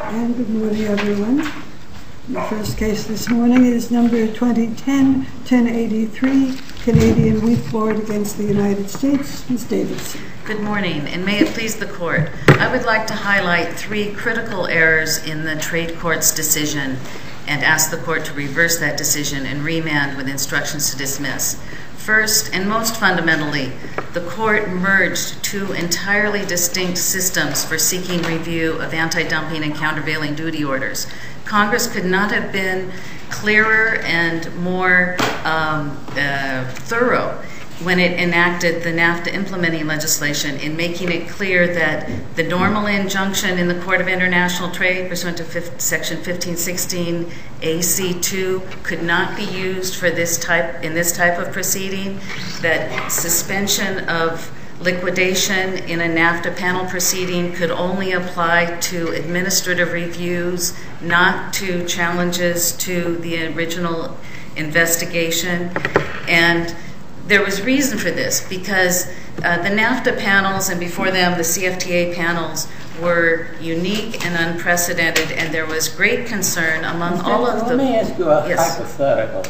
And good morning, everyone. The first case this morning is number 2010-1083, Canadian Wheat Board against the United States. Ms. Davidson. Good morning, and may it please the Court. I would like to highlight three critical errors in the trade court's decision and ask the Court to reverse that decision and remand with instructions to dismiss. First, and most fundamentally, the Court merged two entirely distinct systems for seeking review of anti-dumping and countervailing duty orders. Congress could not have been clearer and more thorough when it enacted the NAFTA implementing legislation in making it clear that the normal injunction in the Court of International Trade pursuant to Section 1516 AC2 could not be used for this type of proceeding, that suspension of liquidation in a NAFTA panel proceeding could only apply to administrative reviews, not to challenges to the original investigation. And there was reason for this because the NAFTA panels and before them the CFTA panels were unique and unprecedented, and there was great concern among all of the... Let me ask you a hypothetical.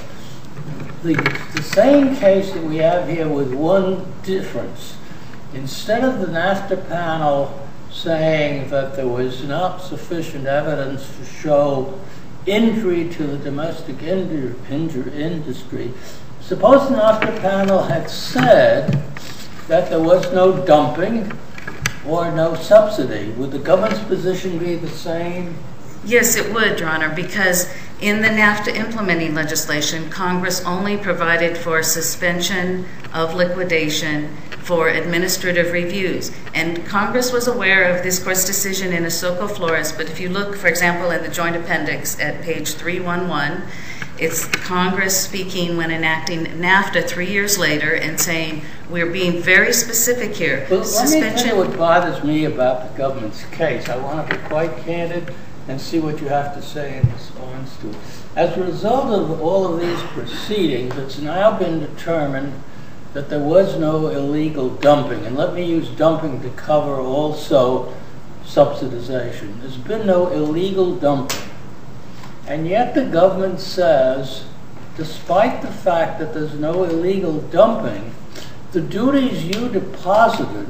The same case that we have here with one difference. Instead of the NAFTA panel saying that there was not sufficient evidence to show injury to the domestic industry, suppose the NAFTA panel had said that there was no dumping or no subsidy. Would the government's position be the same? Yes, it would, Your Honor, because in the NAFTA implementing legislation, Congress only provided for suspension of liquidation for administrative reviews. And Congress was aware of this Court's decision in Isoko Flores, but if you look, for example, in the Joint Appendix at page 311, it's Congress speaking when enacting NAFTA 3 years later and saying, we're being very specific here. Well, let me tell you what bothers me about the government's case. I want to be quite candid and see what you have to say in response to it. As a result of all of these proceedings, it's now been determined that there was no illegal dumping. And let me use dumping to cover also subsidization. There's been no illegal dumping. And yet the government says, despite the fact that there's no illegal dumping, the duties you deposited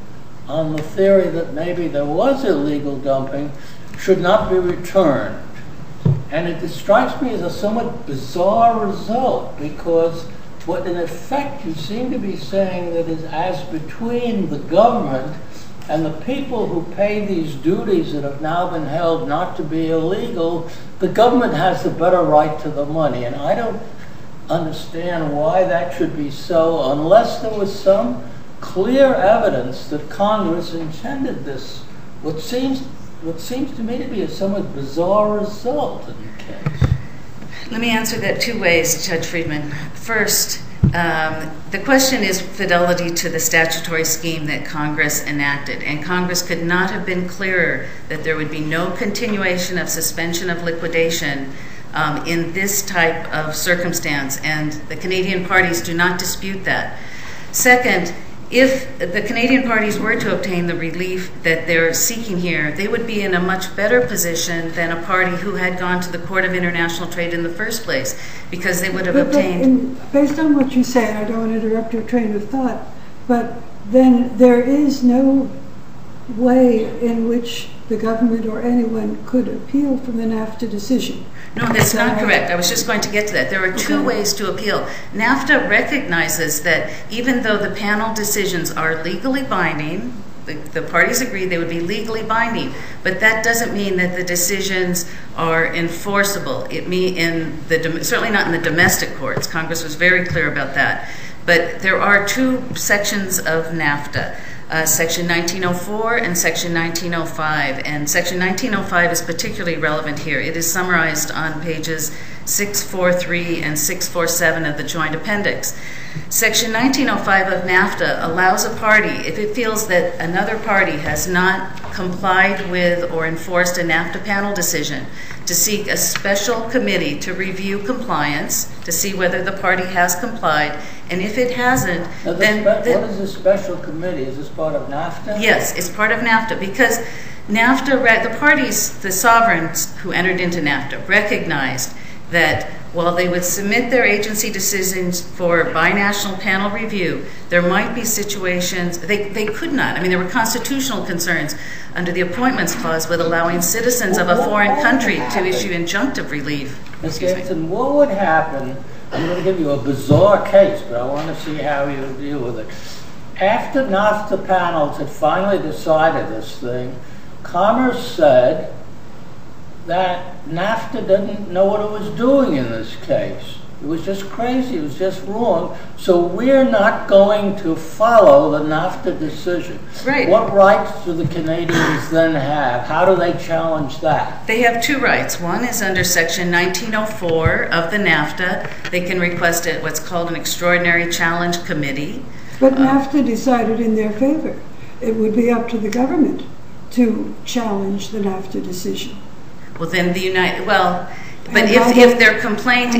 on the theory that maybe there was illegal dumping should not be returned. And it strikes me as a somewhat bizarre result, because what in effect you seem to be saying that is as between the government and the people who pay these duties that have now been held not to be illegal, the government has the better right to the money. And I don't understand why that should be so unless there was some clear evidence that Congress intended this, what seems to me to be a somewhat bizarre result in the case. Let me answer that two ways, Judge Friedman. First, the question is fidelity to the statutory scheme that Congress enacted, and Congress could not have been clearer that there would be no continuation of suspension of liquidation in this type of circumstance, and the Canadian parties do not dispute that. Second, if the Canadian parties were to obtain the relief that they're seeking here, they would be in a much better position than a party who had gone to the Court of International Trade in the first place, because they would have obtained... Based on what you say, I don't want to interrupt your train of thought, but then there is no way in which the government or anyone could appeal from the NAFTA decision. No, that's not correct. I was just going to get to that. There are two ways to appeal. NAFTA recognizes that even though the panel decisions are legally binding, the parties agree they would be legally binding, but that doesn't mean that the decisions are enforceable. Certainly not in the domestic courts. Congress was very clear about that. But there are two sections of NAFTA. Section 1904 and Section 1905. And Section 1905 is particularly relevant here. It is summarized on pages 643 and 647 of the Joint Appendix. Section 1905 of NAFTA allows a party, if it feels that another party has not complied with or enforced a NAFTA panel decision, to seek a special committee to review compliance, to see whether the party has complied, and if it hasn't, then... What is this special committee? Is this part of NAFTA? Yes, it's part of NAFTA, because NAFTA, the parties, the sovereigns who entered into NAFTA recognized that while they would submit their agency decisions for binational panel review, there might be situations, they could not. I mean, there were constitutional concerns under the Appointments Clause with allowing citizens of a foreign country to issue injunctive relief. Ms. Gibson, what would happen, I'm going to give you a bizarre case, but I want to see how you deal with it. After NAFTA panels had finally decided this thing, Commerce said that NAFTA didn't know what it was doing in this case. It was just crazy, it was just wrong, so we're not going to follow the NAFTA decision. Right. What rights do the Canadians then have? How do they challenge that? They have two rights. One is under Section 1904 of the NAFTA. They can request what's called an Extraordinary Challenge Committee. But NAFTA decided in their favor. It would be up to the government to challenge the NAFTA decision. Well, then but if their complaint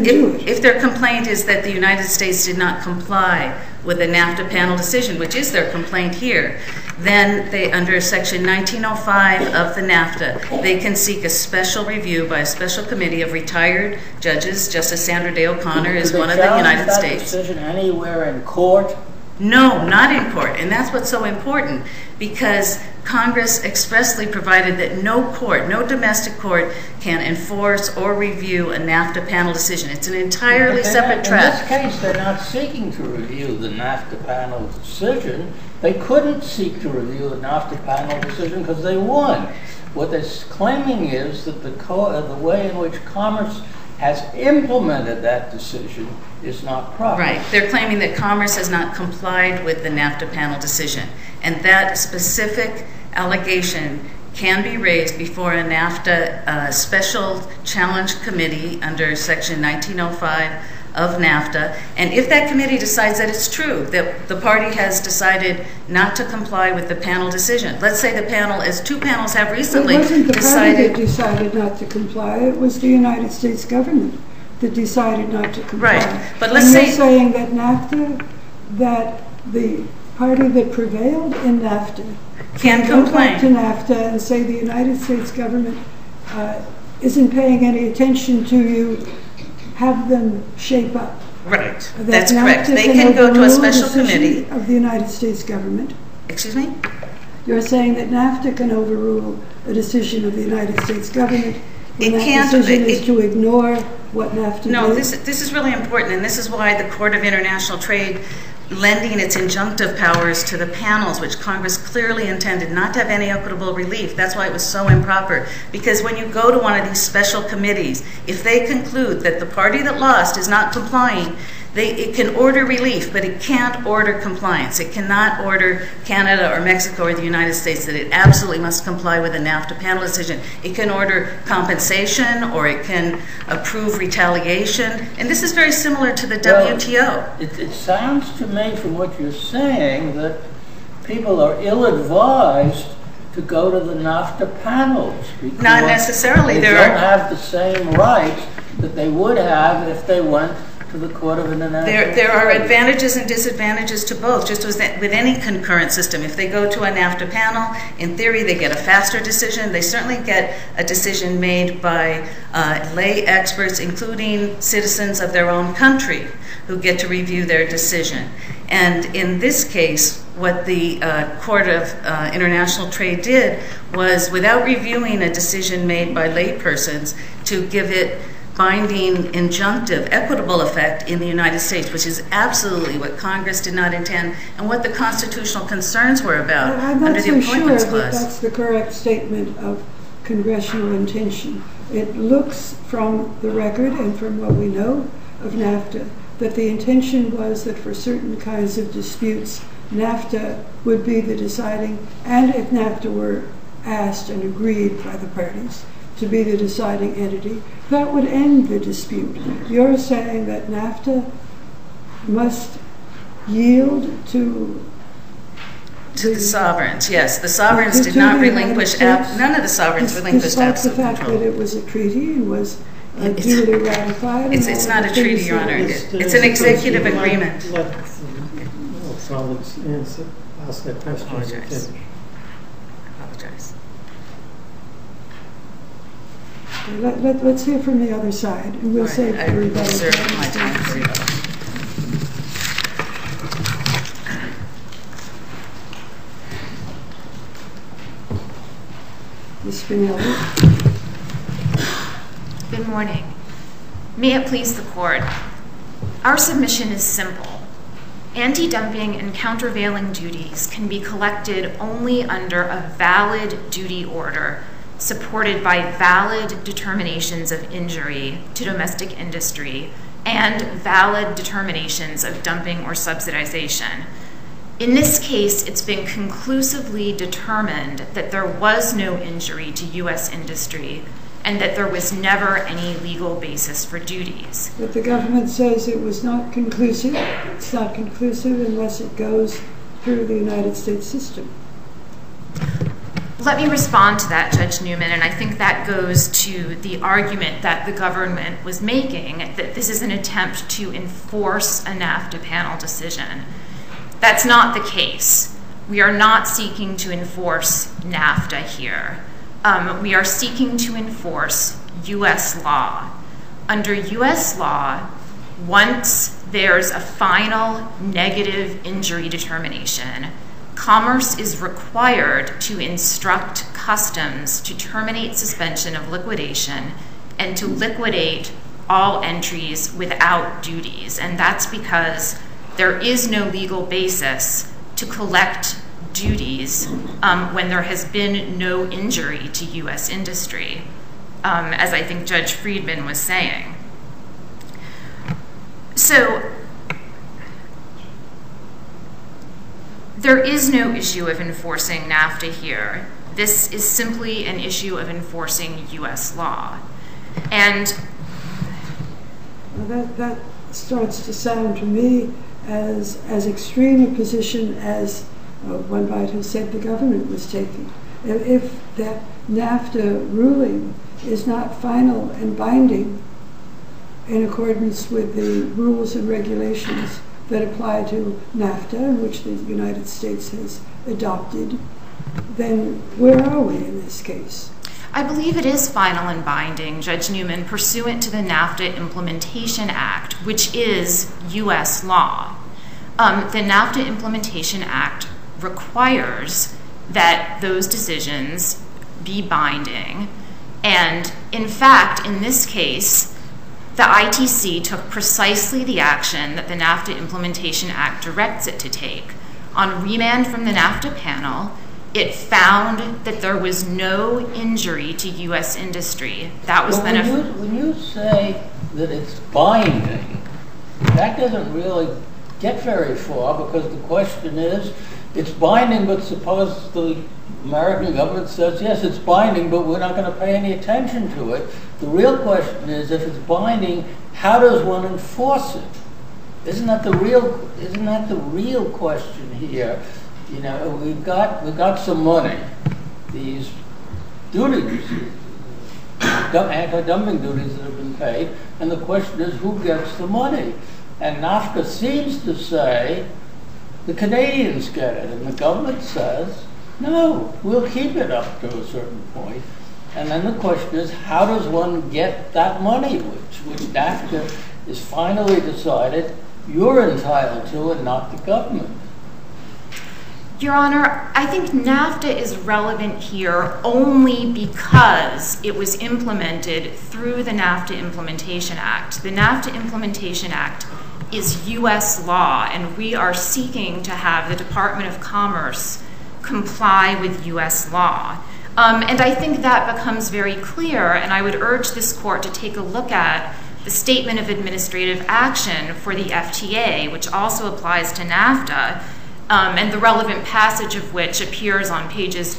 is that the United States did not comply with the NAFTA panel decision, which is their complaint here, then they, under Section 1905 of the NAFTA, they can seek a special review by a special committee of retired judges. Justice Sandra Day O'Connor is one of the United States. Could they challenge that decision anywhere in court? No, not in court. And that's what's so important, because Congress expressly provided that no court, no domestic court, can enforce or review a NAFTA panel decision. It's an entirely separate track. In this case, they're not seeking to review the NAFTA panel decision. They couldn't seek to review the NAFTA panel decision because they won. What they're claiming is that the way in which Commerce has implemented that decision is not proper. Right. They're claiming that Commerce has not complied with the NAFTA panel decision. And that specific allegation can be raised before a NAFTA special challenge committee under Section 1905 of NAFTA. And if that committee decides that it's true, that the party has decided not to comply with the panel decision. Let's say the panel, as two panels have recently decided... It wasn't the party that decided not to comply. It was the United States government that decided not to comply. Right. But let's say... you're saying that NAFTA, that the party that prevailed in NAFTA can go complain back to NAFTA and say the United States government isn't paying any attention to you, have them shape up. Right. That's correct. They can go to a special committee of the United States government. Excuse me? You're saying that NAFTA can overrule a decision of the United States government when It that can't. decision is to ignore what NAFTA No, did? this is really important, and this is why the Court of International Trade lending its injunctive powers to the panels, which Congress clearly intended not to have any equitable relief. That's why it was so improper. Because when you go to one of these special committees, if they conclude that the party that lost is not complying, it can order relief, but it can't order compliance. It cannot order Canada or Mexico or the United States that it absolutely must comply with a NAFTA panel decision. It can order compensation, or it can approve retaliation. And this is very similar to the WTO. It sounds to me from what you're saying that people are ill-advised to go to the NAFTA panels. Not necessarily. They don't have the same rights that they would have if they went to the Court of International Trade. There are advantages and disadvantages to both, just as with any concurrent system. If they go to a NAFTA panel, in theory they get a faster decision. They certainly get a decision made by lay experts, including citizens of their own country, who get to review their decision. And in this case, what the Court of International Trade did was, without reviewing a decision made by laypersons, to give it binding, injunctive, equitable effect in the United States, which is absolutely what Congress did not intend and what the constitutional concerns were about under the Appointments Clause. I'm not so sure that that's the correct statement of congressional intention. It looks from the record and from what we know of NAFTA that the intention was that for certain kinds of disputes, NAFTA would be the deciding, and if NAFTA were asked and agreed by the parties to be the deciding entity, that would end the dispute. You're saying that NAFTA must yield to the sovereigns, yes. The sovereigns did not relinquish, none of the sovereigns relinquished absolute control. Despite the fact that it was a treaty and was duly ratified. It's not a treaty, Your Honor. It's an executive agreement. Let Solid ask that question. I apologize. Let's hear from the other side, and we'll save I everybody. reserve my time for rebuttal. Ms. Spinelli. Good morning. May it please the Court. Our submission is simple. Anti-dumping and countervailing duties can be collected only under a valid duty order supported by valid determinations of injury to domestic industry and valid determinations of dumping or subsidization. In this case, it's been conclusively determined that there was no injury to U.S. industry and that there was never any legal basis for duties. But the government says it was not conclusive. It's not conclusive unless it goes through the United States system. Let me respond to that, Judge Newman, and I think that goes to the argument that the government was making, that this is an attempt to enforce a NAFTA panel decision. That's not the case. We are not seeking to enforce NAFTA here. We are seeking to enforce U.S. law. Under U.S. law, once there's a final negative injury determination, Commerce is required to instruct Customs to terminate suspension of liquidation and to liquidate all entries without duties. And that's because there is no legal basis to collect duties when there has been no injury to U.S. industry, as I think Judge Friedman was saying. So there is no issue of enforcing NAFTA here. This is simply an issue of enforcing U.S. law. And well, that starts to sound to me as extreme a position as one might have said the government was taking. If that NAFTA ruling is not final and binding in accordance with the rules and regulations that apply to NAFTA, which the United States has adopted, then where are we in this case? I believe it is final and binding, Judge Newman, pursuant to the NAFTA Implementation Act, which is U.S. law. The NAFTA Implementation Act requires that those decisions be binding. And in fact, in this case, the ITC took precisely the action that the NAFTA Implementation Act directs it to take. On remand from the NAFTA panel, it found that there was no injury to U.S. industry. That was when you say that it's binding, that doesn't really get very far, because the question is, it's binding, but suppose the American government says, yes, it's binding, but we're not going to pay any attention to it. The real question is, if it's binding, how does one enforce it? Isn't that the real question here? You know, we've got some money. These duties, anti-dumping duties that have been paid, and the question is, who gets the money? And NAFTA seems to say the Canadians get it, and the government says, no, we'll keep it up to a certain point. And then the question is, how does one get that money, which NAFTA is finally decided you're entitled to and not the government? Your Honor, I think NAFTA is relevant here only because it was implemented through the NAFTA Implementation Act. The NAFTA Implementation Act is U.S. law, and we are seeking to have the Department of Commerce comply with U.S. law. And I think that becomes very clear, and I would urge this Court to take a look at the Statement of Administrative Action for the FTA, which also applies to NAFTA, and the relevant passage of which appears on pages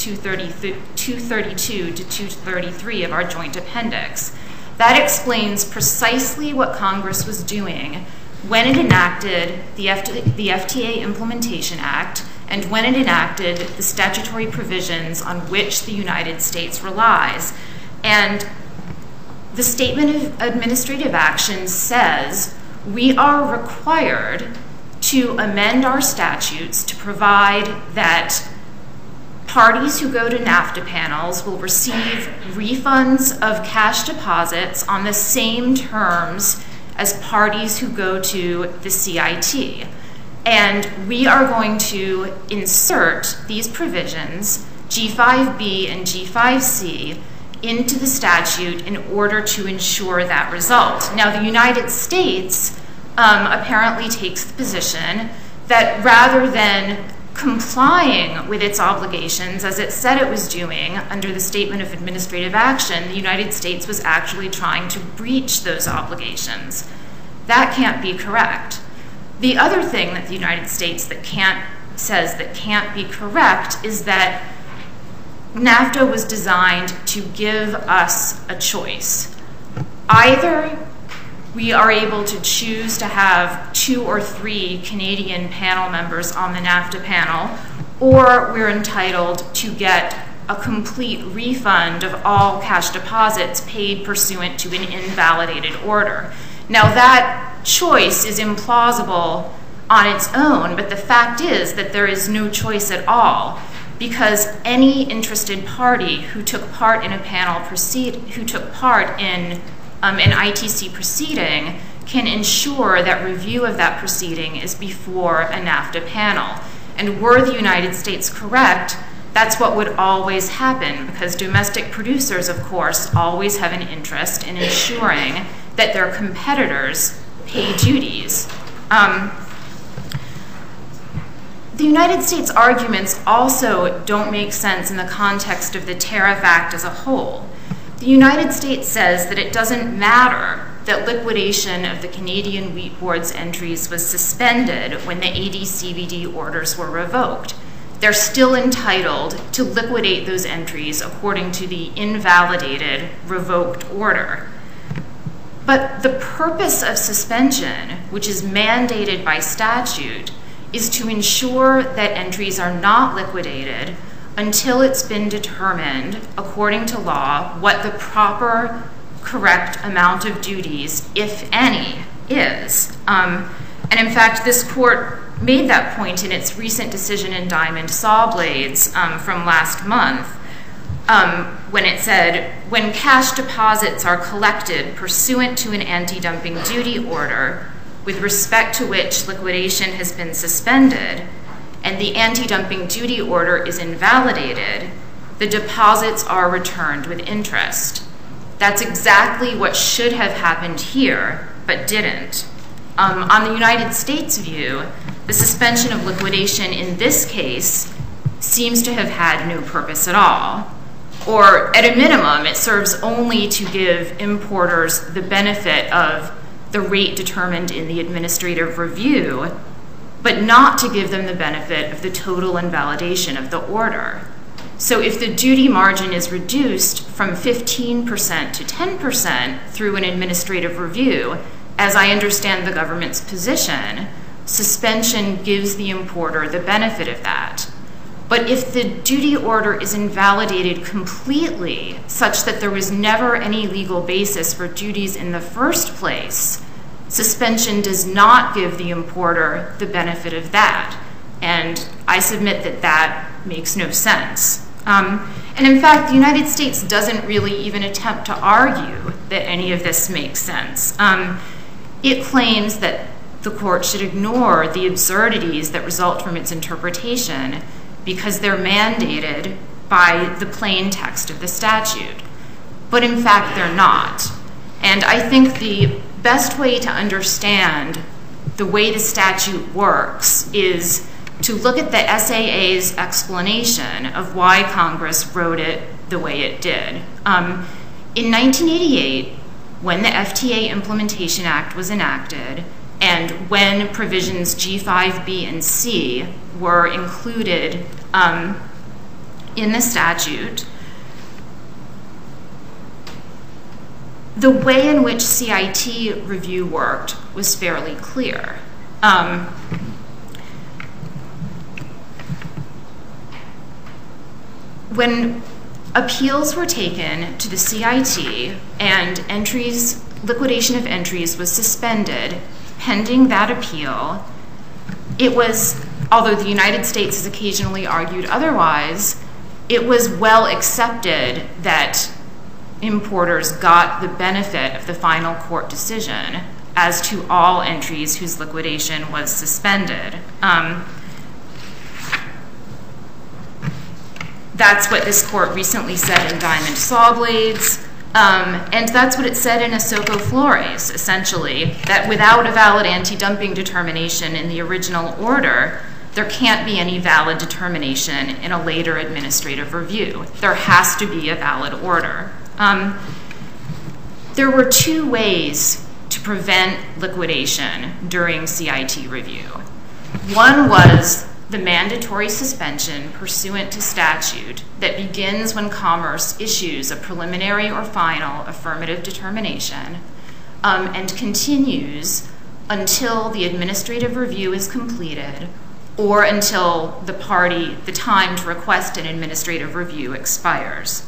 232 to 233 of our joint appendix. That explains precisely what Congress was doing when it enacted the FTA Implementation Act and when it enacted the statutory provisions on which the United States relies. And the Statement of Administrative Action says we are required to amend our statutes to provide that parties who go to NAFTA panels will receive refunds of cash deposits on the same terms as parties who go to the CIT. And we are going to insert these provisions, G5B and G5C, into the statute in order to ensure that result. Now, the United States apparently takes the position that rather than complying with its obligations, as it said it was doing under the Statement of Administrative Action, the United States was actually trying to breach those obligations. That can't be correct. The other thing that the United States says that can't be correct is that NAFTA was designed to give us a choice. Either we are able to choose to have 2 or 3 Canadian panel members on the NAFTA panel, or we're entitled to get a complete refund of all cash deposits paid pursuant to an invalidated order. Now, that choice is implausible on its own, but the fact is that there is no choice at all, because any interested party who took part in a panel who took part in an ITC proceeding can ensure that review of that proceeding is before a NAFTA panel. And were the United States correct, that's what would always happen, because domestic producers, of course, always have an interest in ensuring that their competitors pay duties. The United States arguments also don't make sense in the context of the Tariff Act as a whole. The United States says that it doesn't matter that liquidation of the Canadian Wheat Board's entries was suspended when the AD/CVD orders were revoked. They're still entitled to liquidate those entries according to the invalidated, revoked order. But the purpose of suspension, which is mandated by statute, is to ensure that entries are not liquidated until it's been determined, according to law, what the proper, correct amount of duties, if any, is. And in fact, this court made that point in its recent decision in Diamond Saw Blades from last month, when it said, when cash deposits are collected pursuant to an anti-dumping duty order with respect to which liquidation has been suspended, and the anti-dumping duty order is invalidated, the deposits are returned with interest. That's exactly what should have happened here, but didn't. On the United States view, the suspension of liquidation in this case seems to have had no purpose at all. Or at a minimum, it serves only to give importers the benefit of the rate determined in the administrative review, but not to give them the benefit of the total invalidation of the order. So if the duty margin is reduced from 15% to 10% through an administrative review, as I understand the government's position, suspension gives the importer the benefit of that. But if the duty order is invalidated completely, such that there was never any legal basis for duties in the first place, suspension does not give the importer the benefit of that. And I submit that that makes no sense. And in fact, the United States doesn't really even attempt to argue that any of this makes sense. It claims that the court should ignore the absurdities that result from its interpretation because they're mandated by the plain text of the statute. But in fact, they're not. And I think the best way to understand the way the statute works is to look at the SAA's explanation of why Congress wrote it the way it did. In 1988, when the FTA Implementation Act was enacted, and when provisions G5, B, and C were included in the statute, the way in which CIT review worked was fairly clear. When appeals were taken to the CIT and liquidation of entries was suspended pending that appeal, it was, although the United States has occasionally argued otherwise, it was well accepted that importers got the benefit of the final court decision as to all entries whose liquidation was suspended. That's what this court recently said in Diamond Saw Blades, and that's what it said in Isoko Flores, essentially, that without a valid anti-dumping determination in the original order, there can't be any valid determination in a later administrative review. There has to be a valid order. There were two ways to prevent liquidation during CIT review. One was the mandatory suspension pursuant to statute that begins when Commerce issues a preliminary or final affirmative determination and continues until the administrative review is completed or until the time to request an administrative review expires.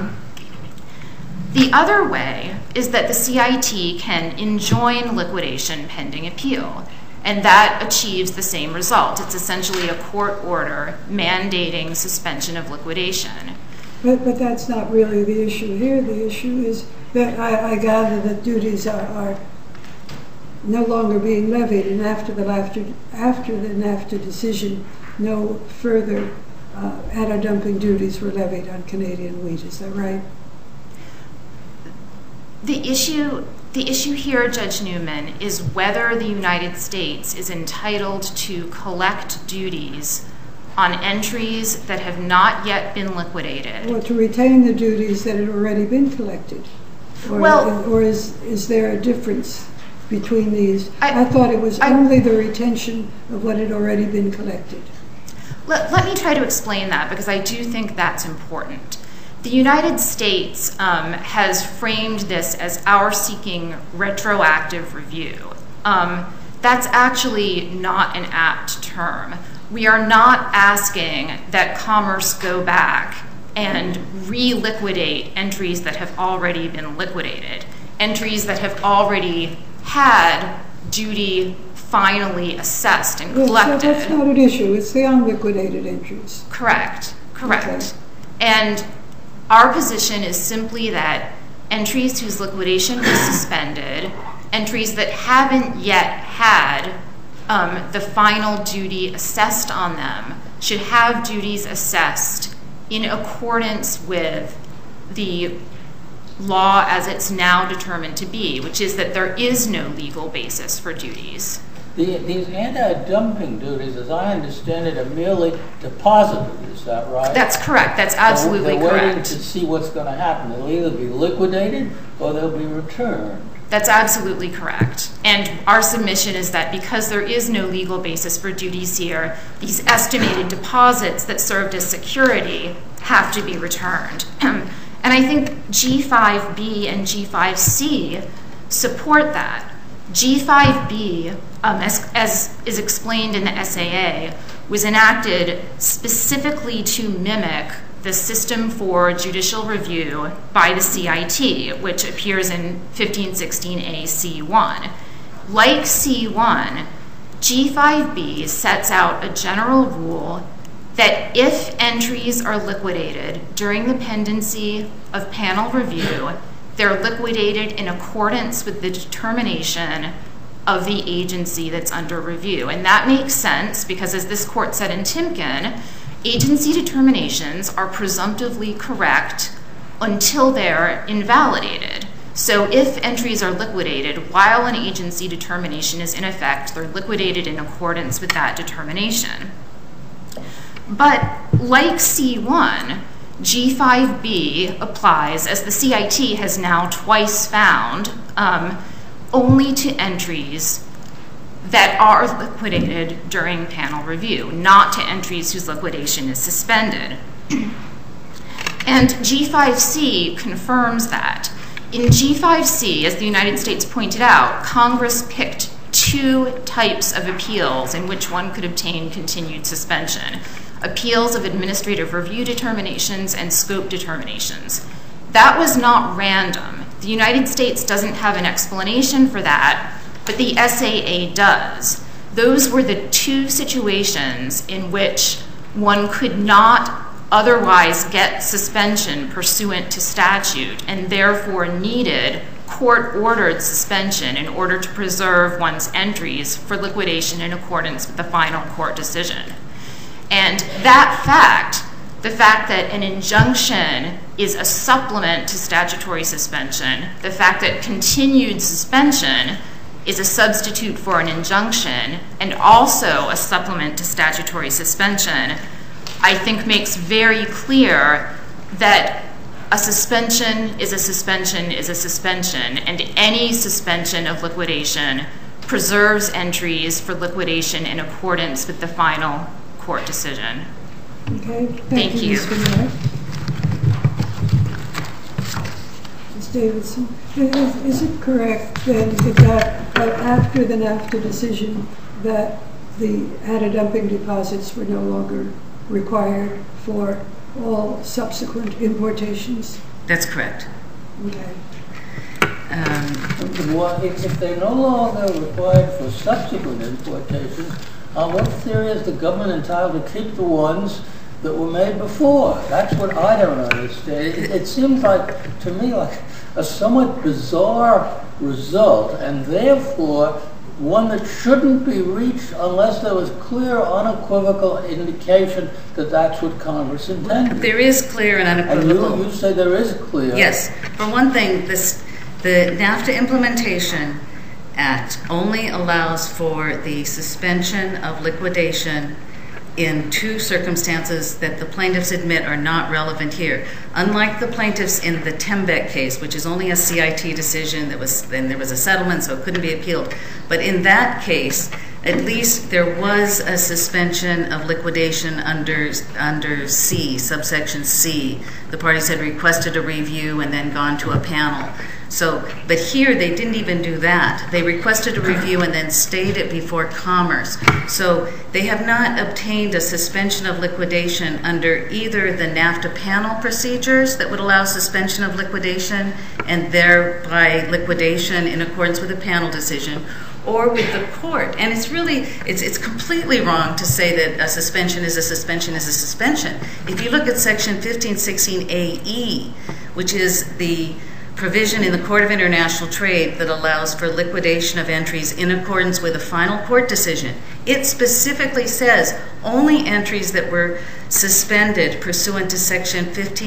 The other way is that the CIT can enjoin liquidation pending appeal, and that achieves the same result. It's essentially a court order mandating suspension of liquidation. But that's not really the issue here. The issue is that I gather that duties are no longer being levied, and after the NAFTA decision, no further anti-dumping duties were levied on Canadian wheat. Is that right? The issue here, Judge Newman, is whether the United States is entitled to collect duties on entries that have not yet been liquidated. Or to retain the duties that had already been collected. Or is there a difference between these? I thought it was only the retention of what had already been collected. Let me try to explain that, because I do think that's important. The United States has framed this as our seeking retroactive review. That's actually not an apt term. We are not asking that Commerce go back and re-liquidate entries that have already been liquidated, entries that have already had duty finally assessed and collected. Yes, that's not an issue. It's the unliquidated entries. Correct. Okay. And our position is simply that entries whose liquidation was suspended, entries that haven't yet had the final duty assessed on them, should have duties assessed in accordance with the law as it's now determined to be, which is that there is no legal basis for duties. These anti-dumping duties, as I understand it, are merely deposited, is that right? That's correct. That's absolutely correct. They're waiting to see what's going to happen. They'll either be liquidated or they'll be returned. That's absolutely correct. And our submission is that because there is no legal basis for duties here, these estimated deposits that served as security have to be returned. And I think G5B and G5C support that. G5B, as is explained in the SAA, was enacted specifically to mimic the system for judicial review by the CIT, which appears in 1516A C1. Like C1, G5B sets out a general rule that if entries are liquidated during the pendency of panel review, they're liquidated in accordance with the determination of the agency that's under review. And that makes sense because, as this court said in Timken, agency determinations are presumptively correct until they're invalidated. So if entries are liquidated while an agency determination is in effect, they're liquidated in accordance with that determination. But like C1, G5B applies, as the CIT has now twice found, only to entries that are liquidated during panel review, not to entries whose liquidation is suspended. And G5C confirms that. In G5C, as the United States pointed out, Congress picked two types of appeals in which one could obtain continued suspension: appeals of administrative review determinations and scope determinations. That was not random. The United States doesn't have an explanation for that, but the SAA does. Those were the two situations in which one could not otherwise get suspension pursuant to statute and therefore needed court-ordered suspension in order to preserve one's entries for liquidation in accordance with the final court decision. And that fact, the fact that an injunction is a supplement to statutory suspension, the fact that continued suspension is a substitute for an injunction and also a supplement to statutory suspension, I think makes very clear that a suspension is a suspension is a suspension, and any suspension of liquidation preserves entries for liquidation in accordance with the final court decision. Okay, Thank you. Mr. Mayor. Ms. Davidson, is it correct then that after the NAFTA decision that the anti-dumping deposits were no longer required for all subsequent importations? That's correct. Okay. If they're no longer required for subsequent importations, on what theory is the government entitled to keep the ones that were made before? That's what I don't understand. It seems like, to me, like a somewhat bizarre result, and therefore one that shouldn't be reached unless there was clear, unequivocal indication that that's what Congress intended. There is clear and unequivocal. And you say there is clear. Yes. For one thing, the NAFTA Implementation Act only allows for the suspension of liquidation in two circumstances that the plaintiffs admit are not relevant here. Unlike the plaintiffs in the Tembeck case, which is only a CIT decision, there was a settlement, so it couldn't be appealed. But in that case, at least there was a suspension of liquidation under C, subsection C. The parties had requested a review and then gone to a panel. But here they didn't even do that. They requested a review and then stayed it before Commerce. So they have not obtained a suspension of liquidation under either the NAFTA panel procedures that would allow suspension of liquidation and thereby liquidation in accordance with a panel decision, or with the court. And it's completely wrong to say that a suspension is a suspension is a suspension. If you look at section 1516AE, which is the provision in the Court of International Trade that allows for liquidation of entries in accordance with a final court decision, it specifically says only entries that were suspended pursuant to section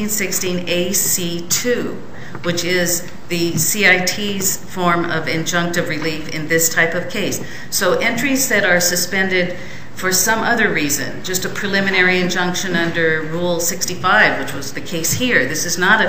1516AC2, which is the CIT's form of injunctive relief in this type of case. So entries that are suspended for some other reason, just a preliminary injunction under Rule 65, which was the case here. This is not a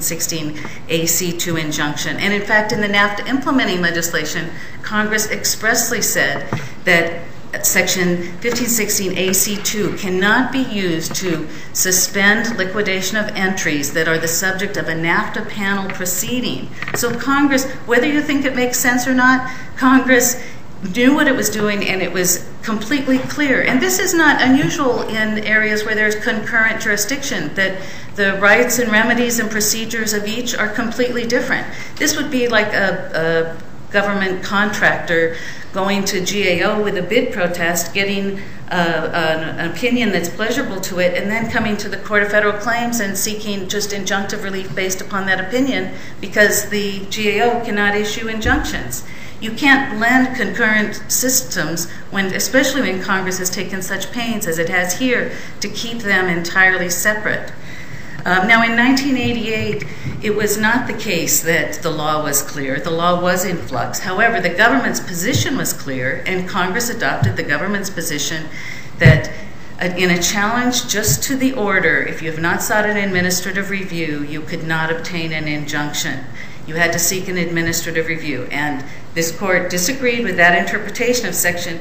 1516AC2 injunction. And in fact, in the NAFTA implementing legislation, Congress expressly said that Section 1516AC2 cannot be used to suspend liquidation of entries that are the subject of a NAFTA panel proceeding. So Congress, whether you think it makes sense or not, Congress knew what it was doing, and it was completely clear. And this is not unusual in areas where there's concurrent jurisdiction, that the rights and remedies and procedures of each are completely different. This would be like a government contractor going to GAO with a bid protest, getting an opinion that's pleasurable to it, and then coming to the Court of Federal Claims and seeking just injunctive relief based upon that opinion because the GAO cannot issue injunctions. You can't blend concurrent systems, especially when Congress has taken such pains as it has here to keep them entirely separate. Now, in 1988, it was not the case that the law was clear. The law was in flux. However, the government's position was clear, and Congress adopted the government's position that in a challenge just to the order, if you have not sought an administrative review, you could not obtain an injunction. You had to seek an administrative review. And this court disagreed with that interpretation of Section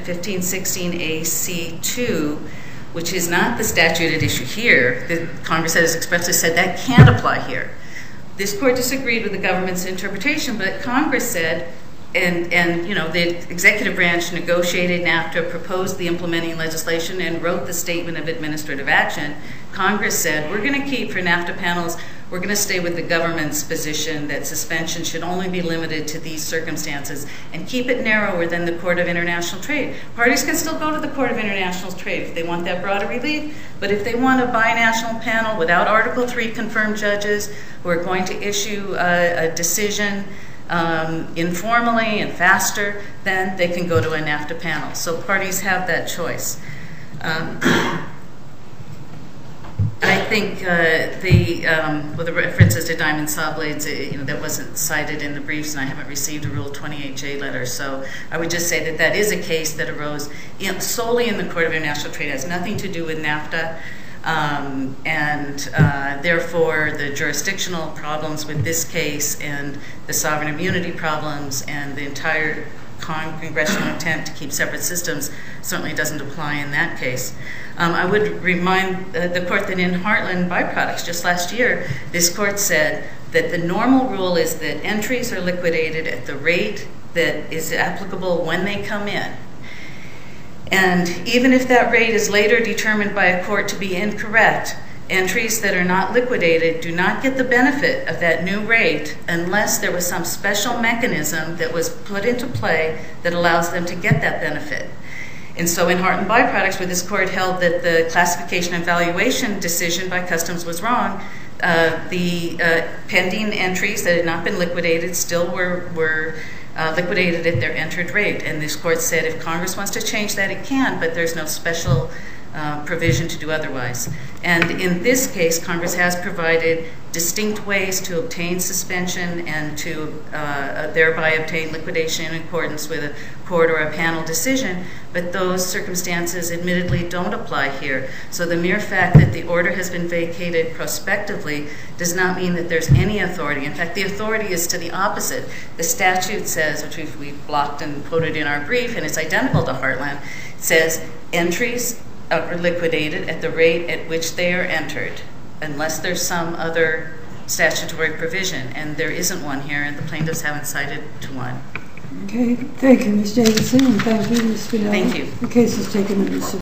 1516AC2, which is not the statute at issue here. Congress has expressly said that can't apply here. This court disagreed with the government's interpretation, but Congress said, and the executive branch negotiated NAFTA, proposed the implementing legislation, and wrote the statement of administrative action. Congress said, we're going to keep for NAFTA panels we're going to stay with the government's position that suspension should only be limited to these circumstances and keep it narrower than the Court of International Trade. Parties can still go to the Court of International Trade if they want that broader relief, but if they want a binational panel without Article 3 confirmed judges who are going to issue a decision informally and faster, then they can go to a NAFTA panel. So parties have that choice. I think the references to diamond saw blades, that wasn't cited in the briefs, and I haven't received a Rule 28J letter. So I would just say that that is a case that arose solely in the Court of International Trade. It has nothing to do with NAFTA. Therefore, the jurisdictional problems with this case and the sovereign immunity problems and the entire congressional intent to keep separate systems certainly doesn't apply in that case. I would remind the court that in Heartland Byproducts just last year, this court said that the normal rule is that entries are liquidated at the rate that is applicable when they come in. And even if that rate is later determined by a court to be incorrect, entries that are not liquidated do not get the benefit of that new rate unless there was some special mechanism that was put into play that allows them to get that benefit. And so in Heartland Byproducts, where this court held that the classification and valuation decision by Customs was wrong, the pending entries that had not been liquidated still were liquidated at their entered rate. And this court said if Congress wants to change that, it can, but there's no special provision to do otherwise. And in this case, Congress has provided distinct ways to obtain suspension and to thereby obtain liquidation in accordance with a court or a panel decision, but those circumstances admittedly don't apply here. So the mere fact that the order has been vacated prospectively does not mean that there's any authority. In fact, the authority is to the opposite. The statute says, which we've blocked and quoted in our brief, and it's identical to Heartland, it says entries are liquidated at the rate at which they are entered, unless there's some other statutory provision, and there isn't one here, and the plaintiffs haven't cited to one. Okay, thank you, Ms. Davidson, and thank you, Ms. Spinelli. Thank you. The case is taken under